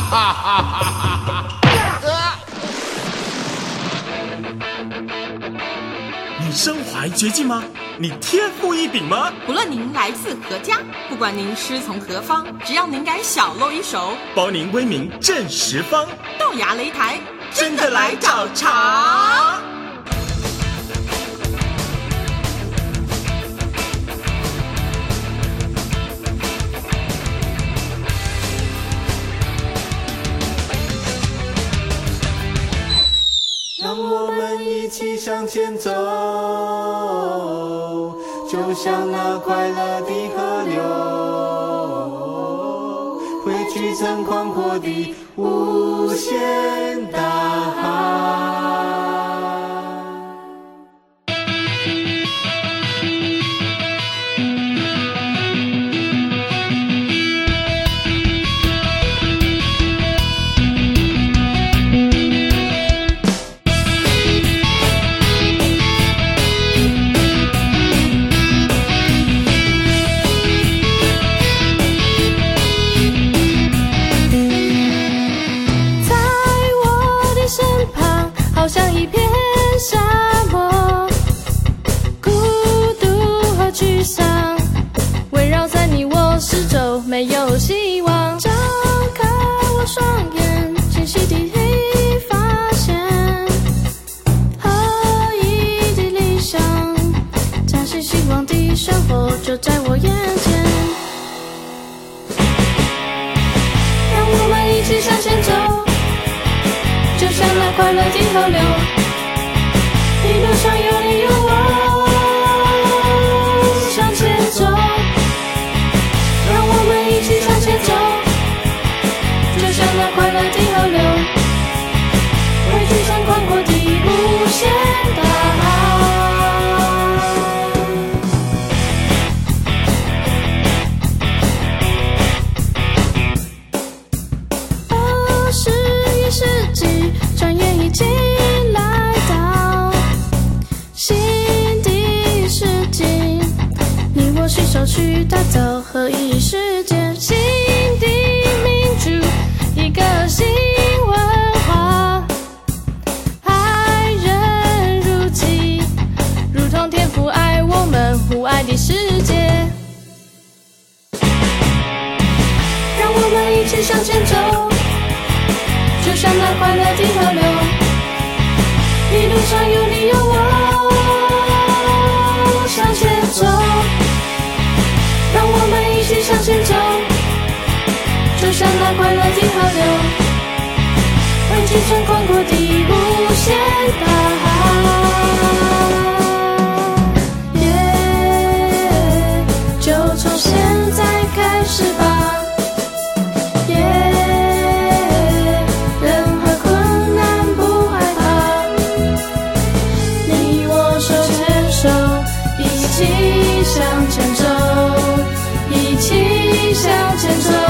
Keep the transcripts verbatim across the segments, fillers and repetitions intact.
哈哈哈！ 你身怀绝技吗？你天赋异禀吗？ 不论您来自何家，不管您师从何方，只要您敢小露一手， 包您威名震十方。 豆芽擂台， 真的来找茬！ 让我们一起向前走，就像那快乐的河流，汇聚成广阔的无限大海。 像一片沙漠，孤独和沮丧围绕在你我四周，没有希望。张开我双眼，清晰地发现合一的理想，展现希望的生活就在我眼前。让我们一起向前走，就像那快乐的河流，一路上有你有我，向前走。让我们一起向前走，就像那快乐的河流，汇聚成广阔的无限大海。二十一世纪转眼已经来到新的世纪，你我携手去打造合一世界，新的民主，一个新文化，爱人如己，如同天父爱我们互爱的世界。让我们一起向前走，就像那快乐的河流，一路上有你有我，向前走。让我们一起向前走，就像那快乐的河流，汇聚成广阔的无限大海。耶，就从现在开始吧。向前走，一起向前走。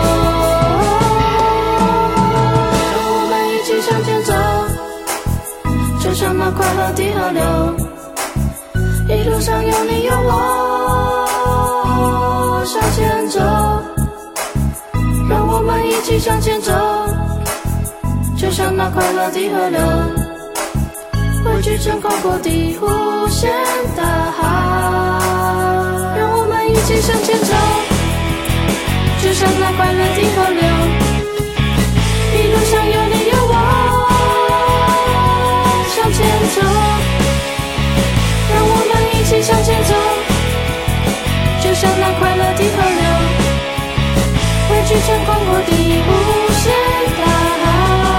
让我们一起向前走，就像那快乐的河流，一路上有你有我，向前走。让我们一起向前走，就像那快乐的河流，汇聚成广阔的无限大海。让我们一起向前走，就像那快乐的河流，一路上有你有我，向前走。让我们一起向前走，就像那快乐的河流，汇聚成广阔的无限大海。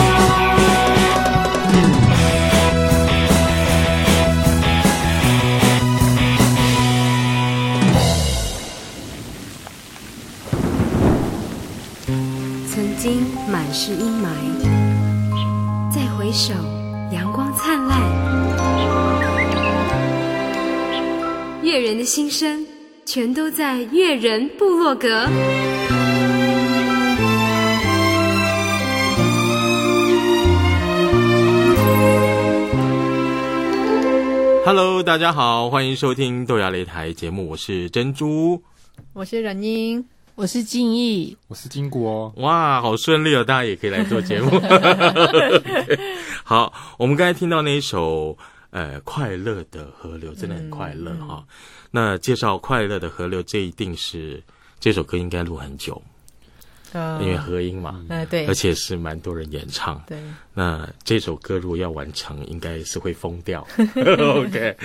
曾经满是阴霾，再回首，阳光灿烂。越人的心声，全都在越人部落格。 Hello， 大家好，欢迎收听豆芽擂台节目，我是珍珠， 我是任英。 我是静义， 我是金国。 哇，好顺利哦，大家也可以来做节目。okay, 好，我们刚才听到那一首呃快乐的河流，真的很快乐哈、嗯哦。那介绍快乐的河流，这一定是这首歌应该录很久。Uh, 因为合音嘛， 呃，对， 而且是蛮多人演唱。 对， 那这首歌如果要完成，应该是会疯掉。OK，OK，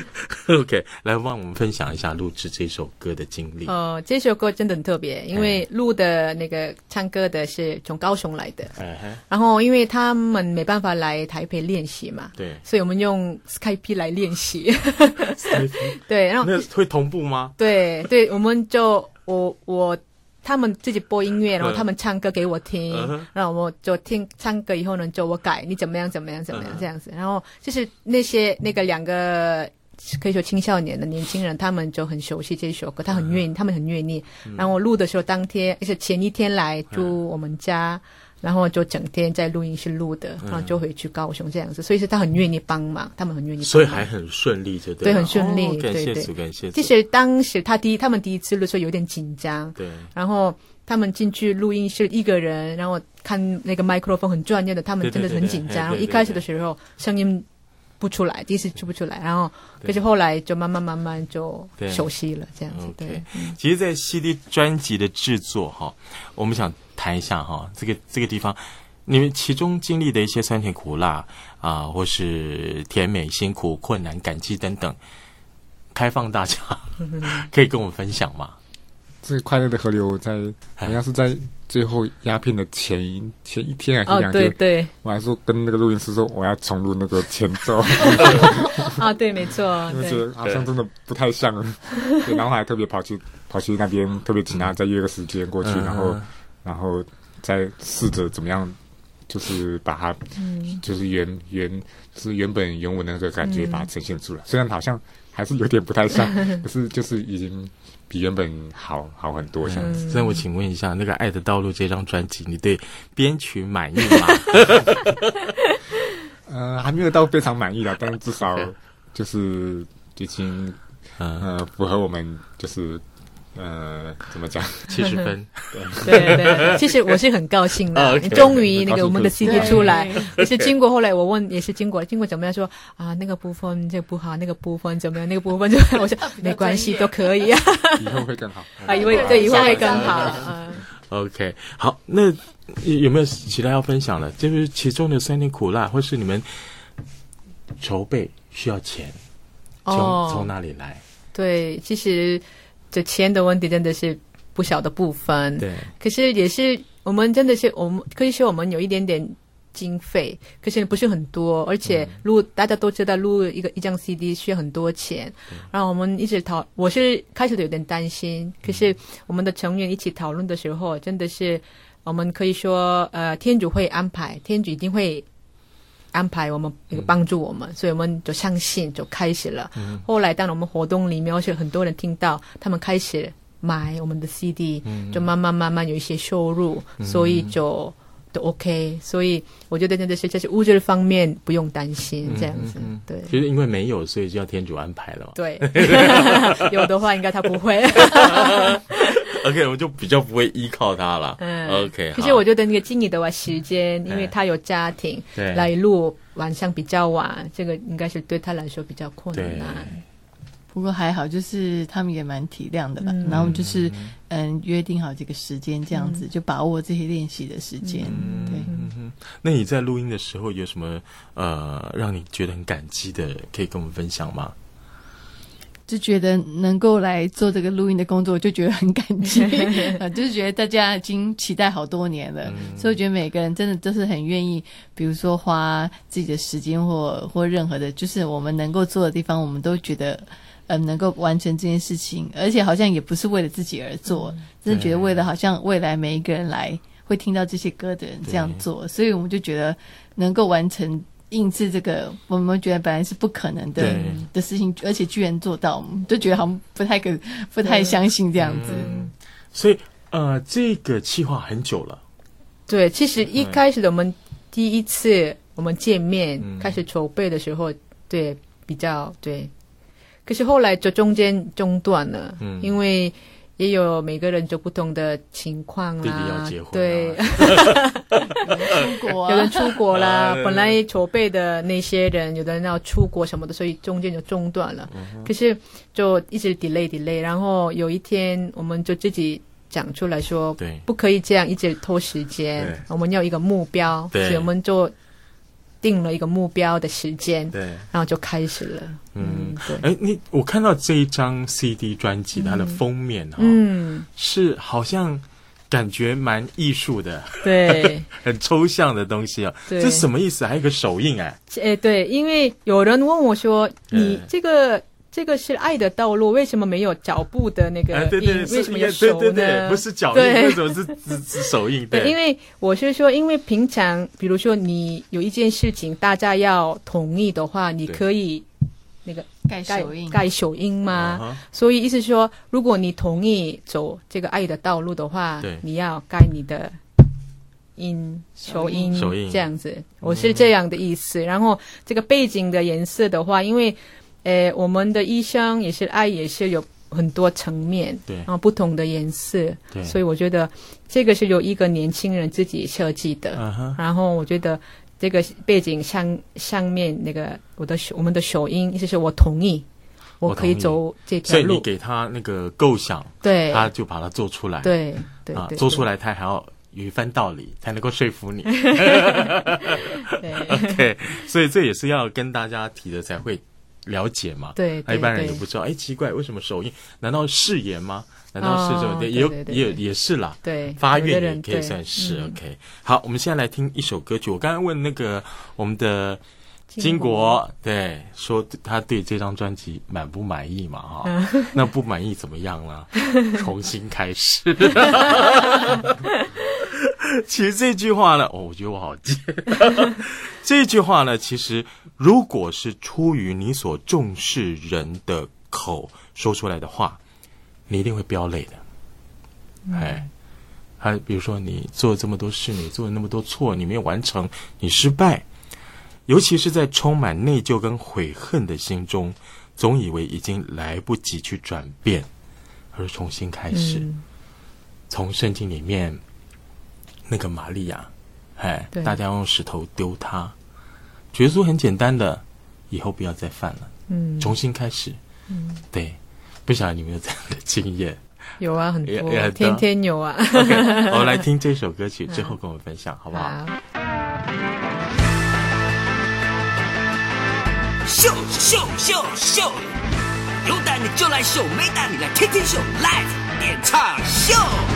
okay, 来帮我们分享一下录制这首歌的经历。 哦、呃，这首歌真的很特别，因为录的那个唱歌的是从高雄来的，嗯、然后因为他们没办法来台北练习嘛， 对， 所以我们用 Skype 来练习。对，然后那会同步吗？ 对，对，我们就我我。他们自己播音乐，然后他们唱歌给我听，嗯、然后我就听唱歌以后呢，就我改你怎么样怎么样怎么样这样子，然后就是那些那个两个可以说青少年的年轻人，他们就很熟悉这首歌，他很愿意，他们很愿意。然后我录的时候，当天就是前一天来住我们家。然后就整天在录音室录的，然后就回去高雄这样子，所以是他很愿意帮忙，他们很愿意帮忙， 所以还很顺利，就对了， 对，很顺利， 哦、感谢对主，感谢主。 其实当时他第一，他们第一次录的时候有点紧张， 对， 然后他们进去录音室一个人，然后看那个麦克风很专业的，他们真的是很紧张。一开始的时候声音不出来，第一次出不出来，然后可是后来就慢慢慢慢就熟悉了，这样子。对， 对嗯、其实，在 C D 专辑的制作哈，我们想谈一下哈，这个这个地方。你们其中经历的一些酸甜苦辣啊、呃，或是甜美、辛苦、困难、感激等等，开放大家可以跟我们分享吗？ 这个快乐的河流在好像是在最后鸦片的前一前一天还是两天？ 哦，对对， 我还说跟那个录音师说我要重录那个前奏。 啊，对，没错， 因为觉得好像真的不太像了。对，然后还特别跑去跑去那边，特别请他再约个时间过去，嗯、然后然后再试着怎么样。就是把它，嗯、就是原原就是原本原文的那个感觉，把它呈现出来。嗯、虽然好像还是有点不太像，可是就是已经比原本好好很多。这样子。 那、嗯、我请问一下，那个《爱的道路》这张专辑，你对编曲满意吗？ 呃，还没有到非常满意啦，但是至少就是已经呃符合我们就是。呃，怎么讲？ 七十分， 对对对。其实我是很高兴的，你终于那个我们的 C D 出来。可是经过后来我问，也是经过，经过怎么样说啊？那个部分这个不好，那个部分怎么样？那个部分就我说没关系，都可以啊。 以后会更好啊，以后对以后会更好。嗯 OK， 好，那有没有其他要分享的？就是其中的酸甜苦辣，或是你们筹备需要钱，从从哪里来？ 对，其实。这钱的问题真的是不小的部分， 对。 可是也是我们真的是我们可以说我们有一点点经费，可是不是很多，而且录、嗯、大家都知道录一个一张 C D 需要很多钱，然后我们一直讨，我是开始有点担心，可是我们的成员一起讨论的时候，真的是我们可以说呃天主会安排，天主一定会。安排我们帮助我们、嗯、所以我们就相信就开始了、嗯、后来当我们活动里面而且很多人听到他们开始买我们的 C D、嗯、就慢慢慢慢有一些收入、嗯、所以就都 OK， 所以我觉得真的是这是物质方面不用担心这样子、嗯嗯、对， 其实因为没有所以就要天主安排了， 对有的话应该他不会 OK， 我就比较不会依靠他了。嗯 ，OK。 可是我觉得那个经理的话，时间，因为他有家庭，对，来录晚上比较晚，这个应该是对他来说比较困难。 不过还好，就是他们也蛮体谅的啦。嗯、然后就是嗯约定好这个时间，这样子、嗯、就把握这些练习的时间。嗯、对、 嗯。那你在录音的时候有什么呃让你觉得很感激的，可以跟我们分享吗？ 就觉得能够来做这个录音的工作，就觉得很感激啊，就是觉得大家已经期待好多年了、嗯、所以我觉得每个人真的都是很愿意，比如说花自己的时间或或任何的就是我们能够做的地方，我们都觉得嗯、呃，能够完成这件事情，而且好像也不是为了自己而做、嗯、真的觉得为了好像未来每一个人来会听到这些歌的人这样做，所以我们就觉得能够完成印制这个我们觉得本来是不可能的的事情，而且居然做到，我们就觉得好像不太可不太相信这样子、嗯、 所以呃，这个计划很久了。 对，其实一开始的我们第一次我们见面、嗯、开始筹备的时候，对，比较对，可是后来就中间中断了、嗯、因为也有每个人就不同的情况啦， 弟弟要结婚、啊， 对， 出国、啊， 有人出国啦，本来筹备的那些人，有的人要出国什么的，所以中间就中断了。嗯、可是就一直 delay delay， 然后有一天我们就自己讲出来说， 对， 不可以这样一直拖时间，我们要一个目标，所以我们就定了一个目标的时间， 对， 然后就开始了。 嗯，对。哎，你我看到这一张 C D 专辑，它的封面哈、哦， 嗯， 是好像感觉蛮艺术的， 对， 很抽象的东西啊、哦。 对， 这什么意思？还有一个手印哎。 哎，对，因为有人问我说，你这个。这个是爱的道路，为什么没有脚步的那个印？ 哎、对对， 为什么有手呢？ 对对对，不是脚印，为什么是是手印？对， 对，因为我是说，因为平常比如说你有一件事情，大家要同意的话，你可以那个盖手印， 盖手印吗？ uh-huh. 所以意思说，如果你同意走这个爱的道路的话，你要盖你的印手印， 手印这样子，我是这样的意思。嗯、然后这个背景的颜色的话，因为。呃，我们的医生也是爱，也是有很多层面， 对， 然后不同的颜色， 对， 所以我觉得这个是有一个年轻人自己设计的， uh-huh. 然后我觉得这个背景上上面那个我的我们的手印，就是我同意，我可以走这条路， 所以你给他那个构想， 对， 他就把它做出来， 对对啊， 对， 做出来他还要有一番道理才能够说服你。OK， 所以这也是要跟大家提的才会。了解嘛？ 对， 那一般人也不知道。哎，奇怪，为什么手印？难道誓言吗？难道是这种？对，也有也也是啦。 对， 发愿也可以算是。OK， 好，我们现在来听一首歌曲。我刚刚问那个我们的金国，对，说他对这张专辑满不满意嘛？哈、哦，嗯、那不满意怎么样呢？重新开始。其实这句话呢，哦，我觉得我好贱。这句话呢，其实如果是出于你所重视人的口说出来的话，你一定会飙泪的。嗯、哎，还比如说你做了这么多事，你做了那么多错，你没有完成，你失败，尤其是在充满内疚跟悔恨的心中，总以为已经来不及去转变，而重新开始。嗯、从圣经里面。那个玛利亚，哎，大家用石头丢她，耶稣很简单的，以后不要再犯了，嗯，重新开始，嗯，对，不晓得你有没有这样的经验？ 有啊，很多，天天有啊。 OK， 我们来听这首歌曲之后跟我们分享，好不好？ 好。 秀秀秀秀，有胆你就来秀，没胆你来天天秀 ，Live 演唱秀。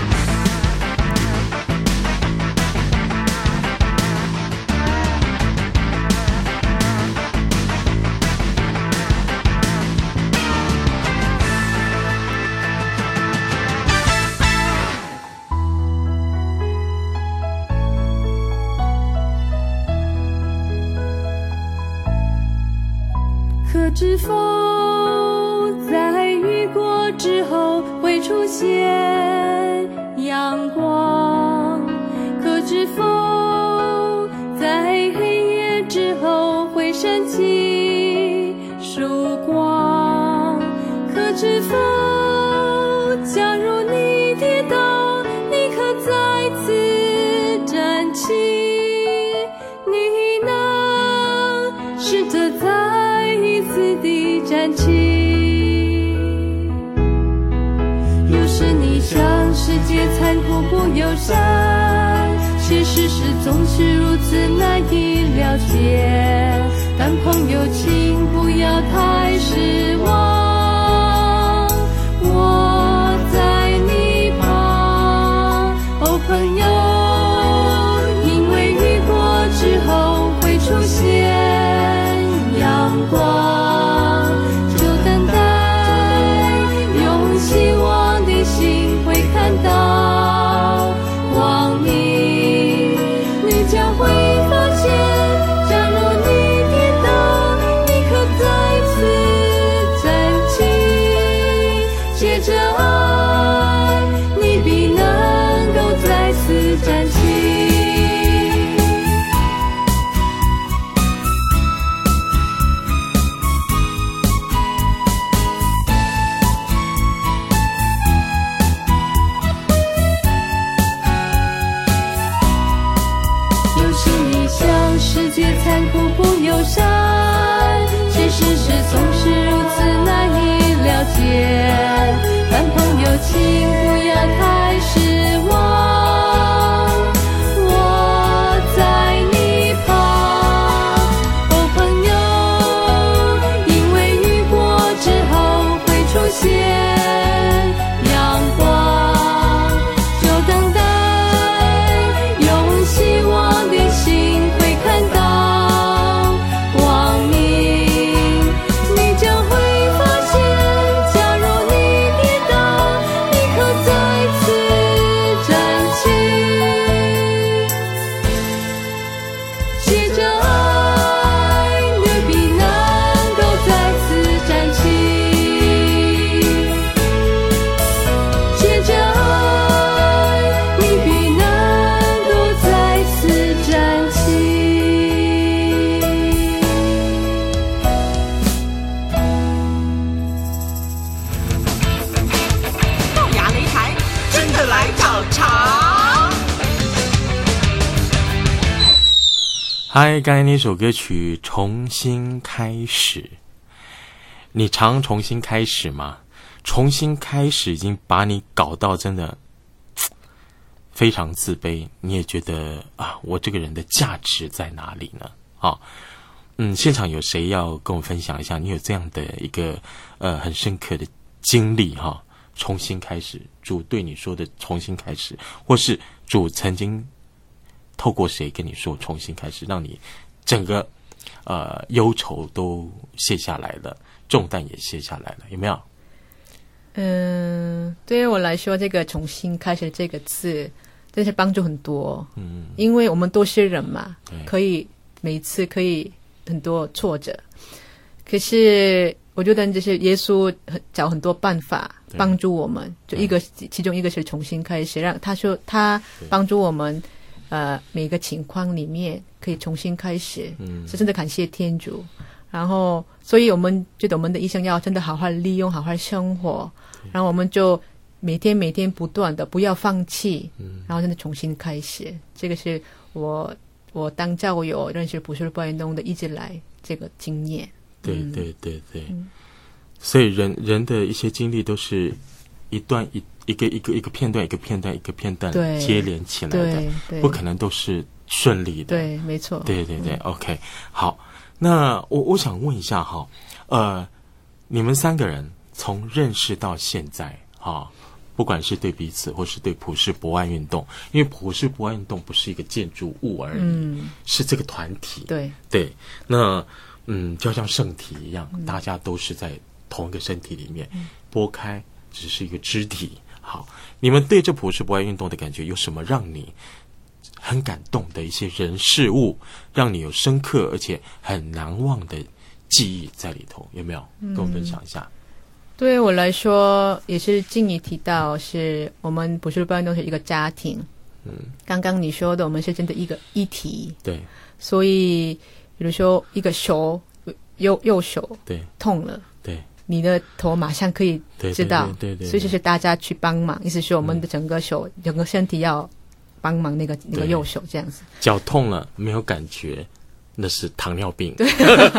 可知否在雨过之后会出现阳光？可知否在黑夜之后会升起曙光？可知否假如你跌倒，你可再次站起？你能试着再一次地站起。有时你想世界残酷不友善，其实是总是如此难以了解。但朋友请不要太失望，我在你旁。哦，朋友，因为雨过之后会出现阳光，就等待用希望的心会看到光明。你将会发现，假如你跌倒，你可再次场。 嗨，刚才那首歌曲《重新开始》，你常重新开始吗？重新开始已经把你搞到真的非常自卑，你也觉得啊，我这个人的价值在哪里呢？啊，嗯，现场有谁要跟我分享一下？你有这样的一个呃很深刻的经历哈、啊？重新开始，主对你说的重新开始，或是主曾经透过谁跟你说重新开始，让你整个呃忧愁都卸下来了，重担也卸下来了，有没有？ 嗯，对于我来说，这个重新开始这个字真是帮助很多。嗯，因为我们都是人嘛，可以每一次可以很多挫折，可是我觉得就是耶稣找很多办法帮助我们，就一个其中一个是重新开始，让他说他帮助我们，呃，每个情况里面可以重新开始，嗯，是真的感谢天主。然后，所以我们觉得我们的一生要真的好好利用，好好生活，然后我们就每天每天不断的不要放弃，嗯，然后真的重新开始。这个是我我当教友认识普世不运动的一直来这个经验。 对对对对，嗯、所以人人的一些经历都是一段一一个一个一个片段一个片段一个片段接连起来的，不可能都是顺利的。 对，没错。 对对对、嗯、，OK， 好。那我我想问一下哈，呃，你们三个人从认识到现在啊，不管是对彼此或是对普世博爱运动，因为普世博爱运动不是一个建筑物而已，嗯、是这个团体。 对对，那嗯，就像圣体一样，嗯、大家都是在同一个身体里面，嗯、拨开只是一个肢体。好，你们对这普世博爱运动的感觉有什么让你很感动的一些人事物，让你有深刻而且很难忘的记忆在里头，有没有？跟我分享一下。嗯、 对我来说，也是静怡提到，是我们普世博爱运动是一个家庭。嗯，刚刚你说的，我们是真的一个一体。 对， 所以比如说一个手右右手对痛了， 对， 你的头马上可以知道， 对对对对对对， 所以就是大家去帮忙，意思是我们的整个手、嗯、整个身体要帮忙那个那个右手这样子。 脚痛了没有感觉，那是糖尿病。 对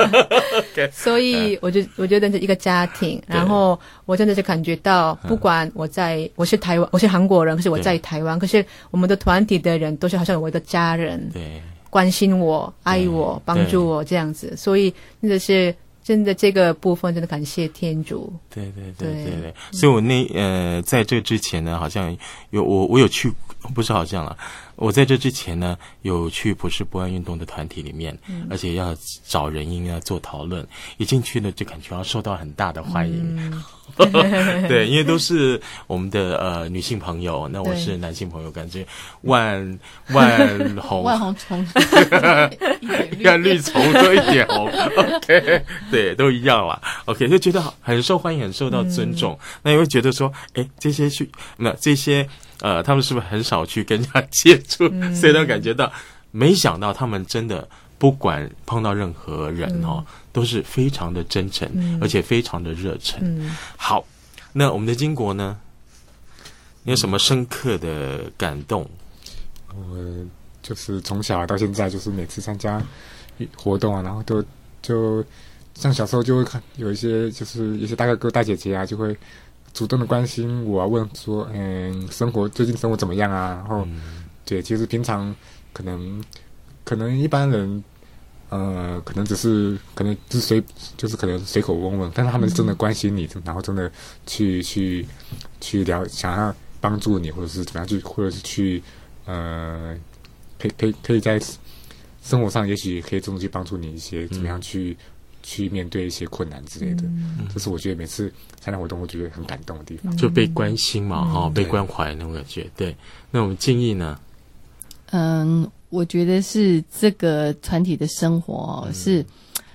okay 所以我就我觉得是一个家庭，然后我真的是感觉到，不管我在我是台湾我是韩国人，可是我在台湾，可是我们的团体的人都是好像我的家人， 对，关心我爱我帮助我这样子，所以真的是真的这个部分真的感谢天主。 对对对对 对, 对，所以我那呃在这之前呢，好像有我我有去，不是好像啦，我在这之前呢有去普世博爱运动的团体里面，嗯、而且要找人应要做讨论，一进去呢就感觉要受到很大的欢迎。嗯对，因为都是我们的呃女性朋友，那我是男性朋友，感觉万万红万红虫， 一点绿虫多一点红，OK， 对，都一样啦 ，OK， 就觉得很受欢迎，很受到尊重。嗯、那也会觉得说，哎，这些去那这些呃，他们是不是很少去跟人家接触？嗯、所以都感觉到，没想到他们真的。不管碰到任何人哦，嗯、都是非常的真诚，嗯、而且非常的热忱。嗯、好，那我们的金国呢，你有什么深刻的感动？ 我就是从小到现在，就是每次参加活动啊，然后都就像小时候就会看有一些就是一些大哥哥大姐姐啊，就会主动的关心我啊，问说嗯，生活最近生活怎么样啊？然后、嗯、对，其实平常可能。可能一般人，呃，可能只是可能就是随就是可能随口问问，但是他们真的关心你，嗯、然后真的去去去聊，想要帮助你，或者是怎么样去，或者是去呃，可以可以可以在生活上，也许可以真的去帮助你一些，怎么样去、嗯、去面对一些困难之类的。嗯、这是我觉得每次参加活动，我觉得很感动的地方， 就被关心嘛，哈、嗯哦，被关怀那种感觉。对，那我们建议呢？ 嗯。我觉得是这个团体的生活、哦嗯、是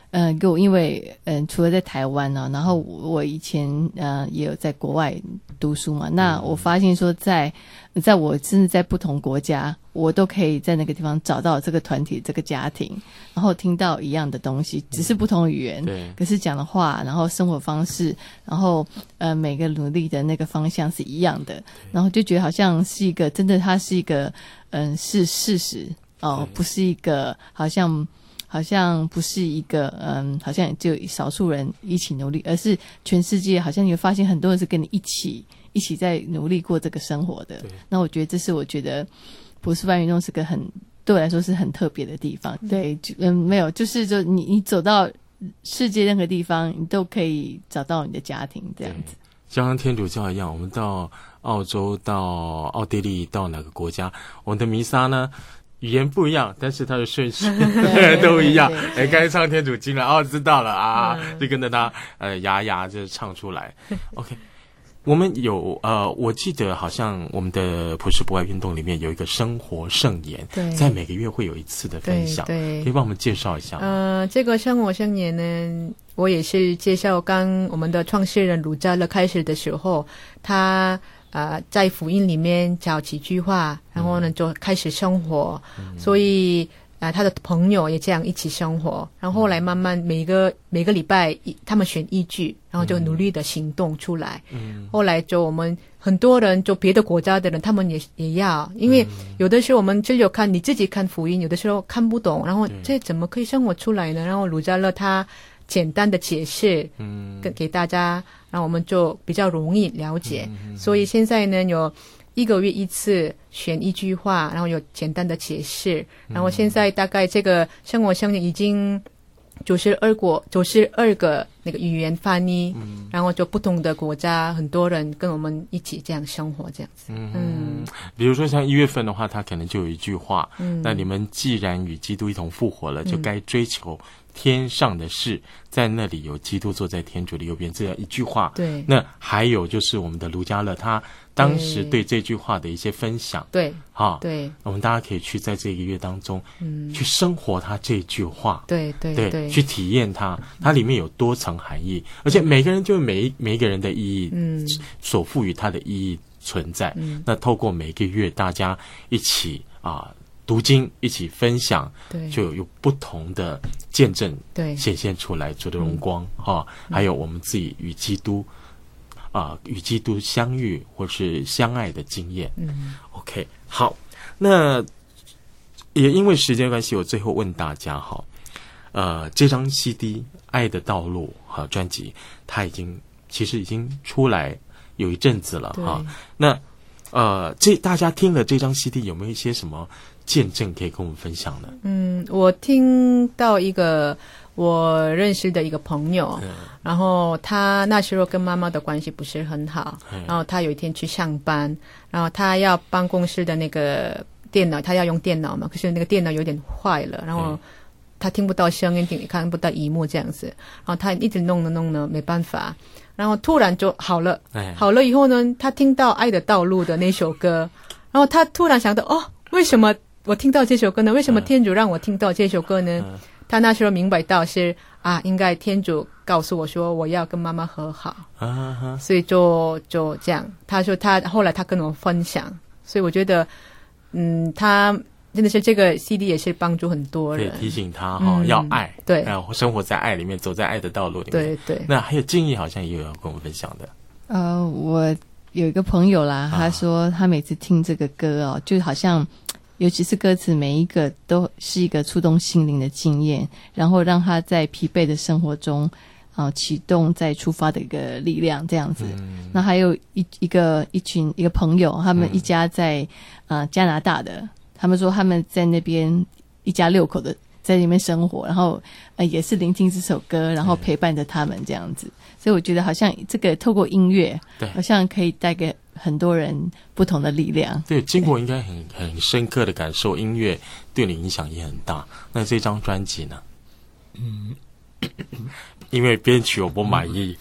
嗯、呃，给我因为嗯、呃，除了在台湾呢、啊，然后我以前呃也有在国外读书嘛，那我发现说在在我甚至在不同国家，我都可以在那个地方找到这个团体、这个家庭，然后听到一样的东西，只是不同语言， 对， 可是讲的话，然后生活方式，然后呃每个努力的那个方向是一样的，然后就觉得好像是一个真的，它是一个嗯是事实哦，不是一个好像。好像不是一个嗯，好像就少数人一起努力，而是全世界好像你会发现很多人是跟你一起一起在努力过这个生活的。那我觉得这是我觉得博士班运动是个很对我来说是很特别的地方。嗯、对，嗯，没有，就是说你你走到世界任何地方，你都可以找到你的家庭这样子。 就像天主教一样，我们到澳洲、到奥地利、到哪个国家，我们的弥撒呢？语言不一样，但是它的顺序都一样。哎，该唱天主经了，哦，知道了啊，就跟着他呃牙牙就唱出来。OK， 我们有呃，我记得好像我们的普世博爱运动里面有一个生活盛宴，在每个月会有一次的分享，对，可以帮我们介绍一下吗？ 呃，这个生活盛宴呢，我也是介绍刚我们的创始人鲁扎勒开始的时候，他。呃，在福音里面找几句话，然后呢就开始生活，嗯、所以呃他的朋友也这样一起生活，然后后来慢慢每个每个礼拜他们选一句，然后就努力的行动出来。嗯，后来就我们很多人就别的国家的人，他们也也要，因为有的时候我们只有看你自己看福音，有的时候看不懂，然后这怎么可以生活出来呢？然后鲁扎勒他简单的解释，嗯，给大家。然后我们就比较容易了解，嗯、所以现在呢有一个月一次选一句话，然后有简单的解释，嗯、然后现在大概这个生活盛宴已经九十二国九十二个那个语言翻译，嗯、然后就不同的国家很多人跟我们一起这样生活这样子。嗯， 嗯比如说像一月份的话，他可能就有一句话，嗯、那你们既然与基督一同复活了，就该追求天上的事，在那里有基督坐在天主的右边，这样一句话。 对， 那还有就是我们的卢嘉乐他当时对这句话的一些分享。 对， 哈， 对， 我们大家可以去在这个月当中，嗯，去生活他这句话。 对对 对, 对， 去体验它，它里面有多层含义，而且每个人就每一每一个人的意义，嗯，所赋予它的意义存在。嗯，那透过每个月大家一起啊。读经一起分享，就有有不同的见证显现出来主的荣光哈、嗯，还有我们自己与基督啊、呃、与基督相遇或是相爱的经验。嗯 ，OK， 好，那也因为时间关系，我最后问大家哈，呃，这张 C D《爱的道路》哈专辑，它已经其实已经出来有一阵子了哈，那呃，这大家听了这张 C D 有没有一些什么见证可以跟我们分享呢？ 嗯，我听到一个我认识的一个朋友，嗯、然后他那时候跟妈妈的关系不是很好，嗯、然后他有一天去上班，然后他要办公室的那个电脑，他要用电脑嘛，可是那个电脑有点坏了，然后他听不到声音，听看不到荧幕这样子，然后他一直弄呢弄呢，没办法，然后突然就好了，哎、好了以后呢，他听到《爱的道路》的那首歌，然后他突然想到，哦，为什么我听到这首歌呢？为什么天主让我听到这首歌呢？嗯、他那时候明白到是啊，应该天主告诉我说我要跟妈妈和好，啊、所以就就这样。他说他后来他跟我分享，所以我觉得，嗯，他真的是这个 C D 也是帮助很多人， 可以提醒他哈、哦嗯、要爱， 对， 然后生活在爱里面，走在爱的道路里面。 对对。 那还有静怡好像也有要跟我们分享的。 呃，我有一个朋友啦，他说他每次听这个歌哦，就好像。尤其是歌词每一个都是一个触动心灵的经验，然后让他在疲惫的生活中啊、呃、启动再出发的一个力量这样子。嗯、那还有一一个一群一个朋友，他们一家在啊、呃、加拿大的，他们说他们在那边一家六口的在那边生活，然后呃也是聆听这首歌，然后陪伴着他们这样子。所以我觉得好像这个透过音乐，对，好像可以带给很多人不同的力量。 对，经过应该很很深刻的感受，音乐对你影响也很大。那这张专辑呢？嗯，因为编曲我不满意。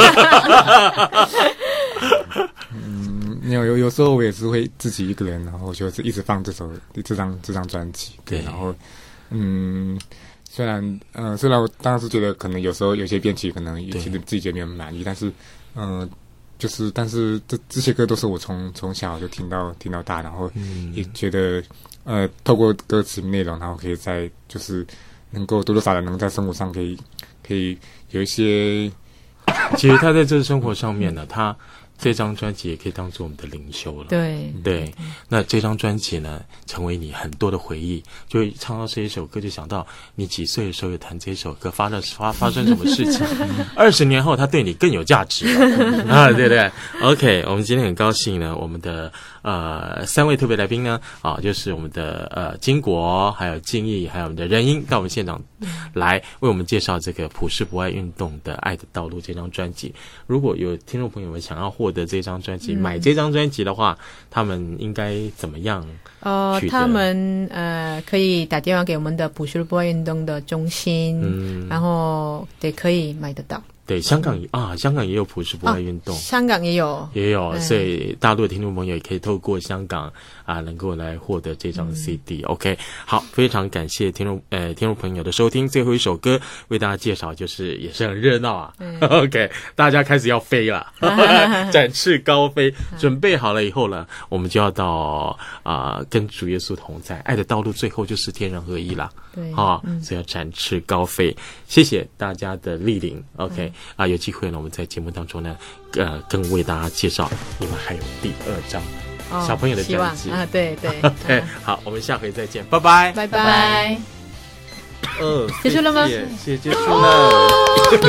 嗯，有有有时候我也是会自己一个人，然后就是一直放这首这张这张专辑。对，然后嗯， 虽然嗯、呃，虽然我当时觉得可能有时候有些编曲可能其实自己觉得没有满意，但是嗯、呃，就是但是这这些歌都是我从从小就听到听到大，然后也觉得呃，透过歌词内容，然后可以在就是能够多多少少能在生活上可以可以有一些。 其实他在这生活上面呢，他这张专辑也可以当做我们的灵修了。 对对，那这张专辑呢，成为你很多的回忆，就会唱到这一首歌，就想到你几岁的时候有弹这首歌，发生发发生什么事情，二十年后他对你更有价值了啊，对不对 ？OK， 我们今天很高兴呢，我们的呃三位特别来宾呢，啊，就是我们的呃金国，还有敬义，还有我们的任英，到我们现场来为我们介绍这个普世博爱运动的《爱的道路》这张专辑。如果有听众朋友们想要获得这张专辑、嗯、买这张专辑的话，他们应该怎么样？ 呃，他们呃可以打电话给我们的普世博爱运动的中心，嗯，然后也可以买得到。 对，香港啊，香港也有普世博爱运动、啊， 香港也有， 也有，所以大陆的听众朋友也可以透过香港啊，能够来获得这张 C D、嗯。OK， 好，非常感谢听众呃听众朋友的收听。最后一首歌为大家介绍，就是也是很热闹啊。嗯、OK， 大家开始要飞了，展翅高飞，准备好了以后呢，我们就要到啊、呃、跟主耶稣同在，爱的道路，最后就是天人合一啦。 对， 啊、嗯，所以要展翅高飞。谢谢大家的莅临。OK。嗯啊，有机会呢，我们在节目当中呢，呃，更为大家介绍你们还有第二张、哦、小朋友的专辑啊，对对对、啊，好，我们下回再见，拜拜， 拜拜。 呃， 结束了吗？ 谢谢，结束了， 很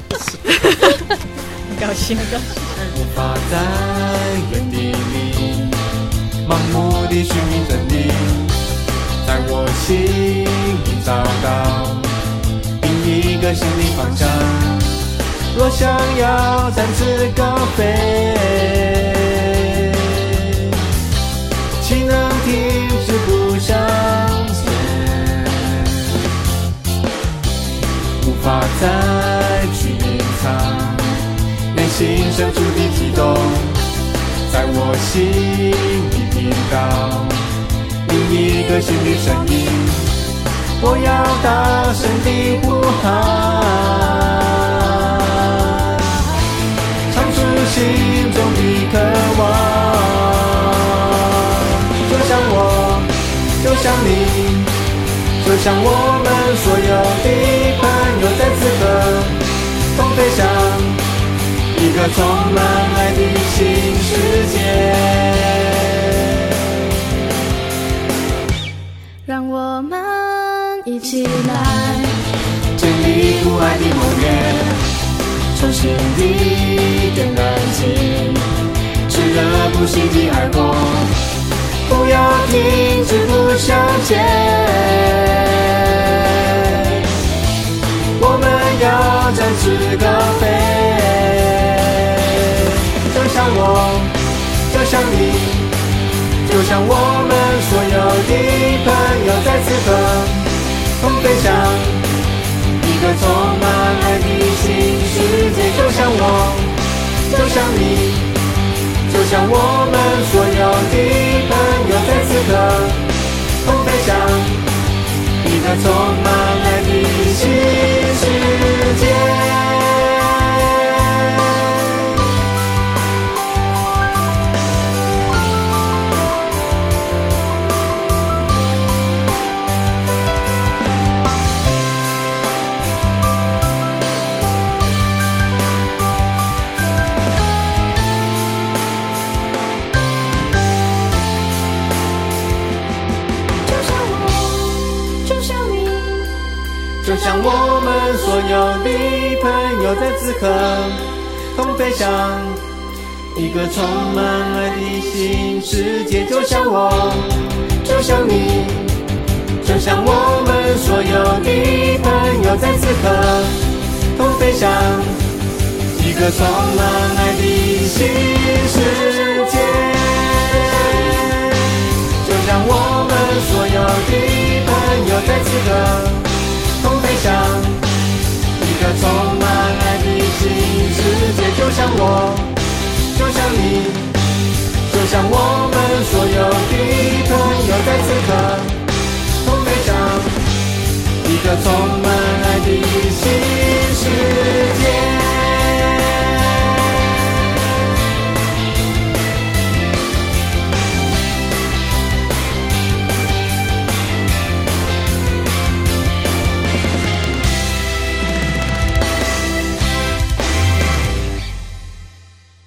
高兴，很高兴。 无法在原地里盲目地寻觅真理，在我心里找到另一个新的方向。若想要展翅高飞，岂能停止不向前？无法再去隐藏内心深处的激动，在我心里听到另一个新的声音，我要大声地呼喊，心中的渴望，就像我，就像你，就像我们所有的朋友，在此刻同飞向一个充满爱的新世界。 让我们一起来建立父爱的盟约，重新地点燃起炽热不息的爱火，不要停止不向前，我们要展翅高飞，就像我，就像你，就像我们所有的朋友，在此刻同飞向一个充满爱的新世界，就像我，就像你，就像我们所有的朋友，在此刻同飞向一个充满爱的新世界。就像我们所有的朋友，在此刻同飞向一个充满爱的新世界，就像我，就像你，就像我们所有的朋友，在此刻同飞向一个充满爱的新世界，就像我们所有的朋友，在此刻同飞向一个充满爱的新世界，就像我，就像你，就像我们所有的朋友，在此刻同飞向一个个充满爱的新世界。